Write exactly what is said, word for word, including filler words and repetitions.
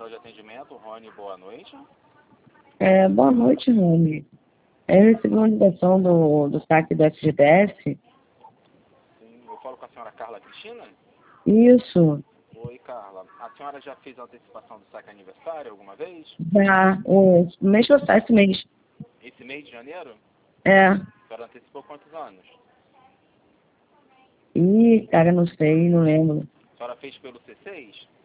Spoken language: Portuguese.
central de atendimento, Rony, boa noite. É, boa noite, Rony. Eu recebi uma ligação do, do saque do F G T S. Sim, eu falo com a senhora Carla Cristina? Isso. Oi, Carla. A senhora já fez a antecipação do saque aniversário alguma vez? Já, o mês passado, esse mês. Esse mês de janeiro? É. A senhora antecipou quantos anos? Ih, cara, não sei, não lembro. A senhora fez pelo C seis?